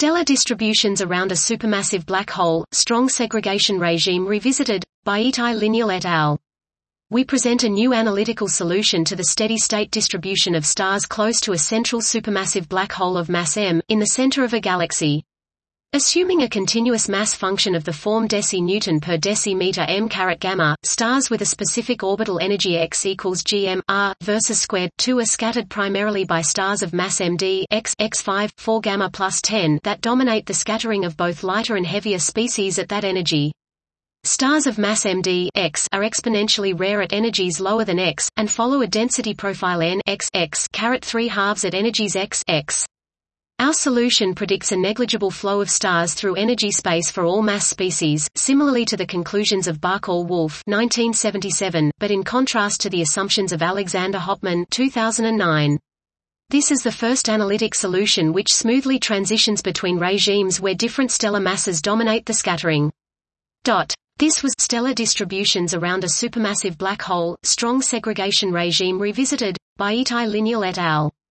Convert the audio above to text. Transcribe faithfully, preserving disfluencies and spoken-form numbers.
Stellar distributions around a supermassive black hole, strong segregation regime revisited, by Itai Linial et al. We present a new analytical solution to the steady-state distribution of stars close to a central supermassive black hole of mass m, in the center of a galaxy. Assuming a continuous mass function of the form deci-newton per decimeter m caret gamma, stars with a specific orbital energy x equals gm r versus squared two are scattered primarily by stars of mass md x x five four gamma plus ten that dominate the scattering of both lighter and heavier species at that energy. Stars of mass md x are exponentially rare at energies lower than x, and follow a density profile n x x caret three halves at energies x x. Our solution predicts a negligible flow of stars through energy space for all mass species, similarly to the conclusions of Barkal-Wolf nineteen seventy-seven, but in contrast to the assumptions of Alexander Hopman two thousand nine. This is the first analytic solution which smoothly transitions between regimes where different stellar masses dominate the scattering. Dot. This was Stellar Distributions Around a Supermassive Black Hole, Strong Segregation Regime Revisited, by Itai Linial et al.